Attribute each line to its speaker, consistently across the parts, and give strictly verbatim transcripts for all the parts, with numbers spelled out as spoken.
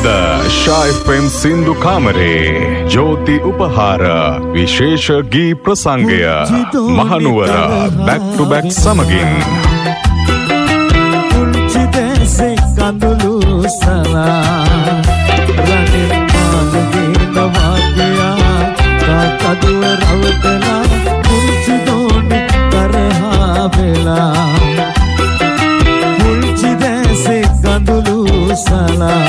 Speaker 1: අද ශා F M සින්දු කාමරේ ජෝති උපහාර විශේෂ ගී ප්‍රසංගය මහනුවර බැක් ටු බැක් සමගින්
Speaker 2: පුංචි දැසේ කඳුළු සලා රණේ මාළගේ නවාගයා කාකදුව රවටලා පුංචි දෝණි කරහා වෙලා පුංචි දැසේ කඳුළු සලා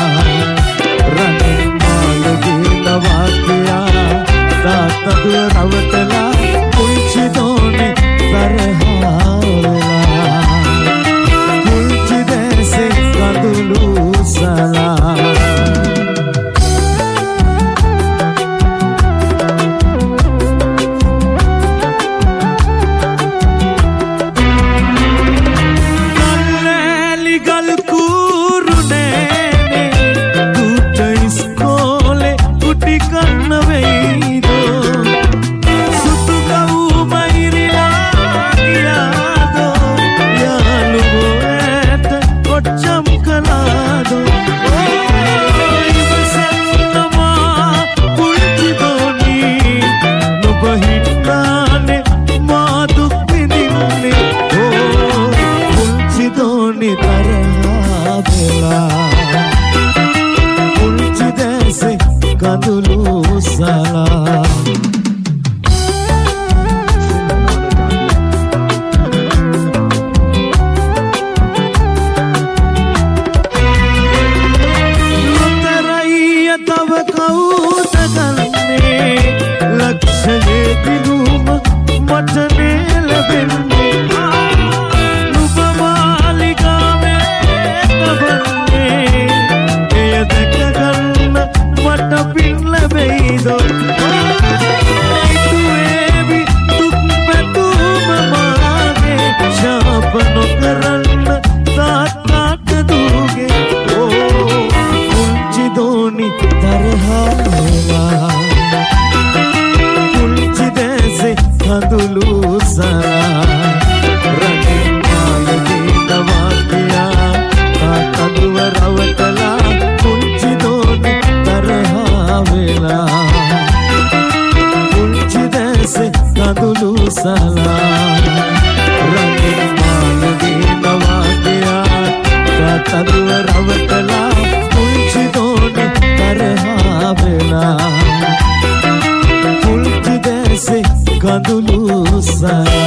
Speaker 2: රණේ මාළගේ නවාගයා කාකදුව රවටලා පුංචි දෝණි කරහා වෙලා පුංචි දැසේ කඳුළු සලා Kandulu sa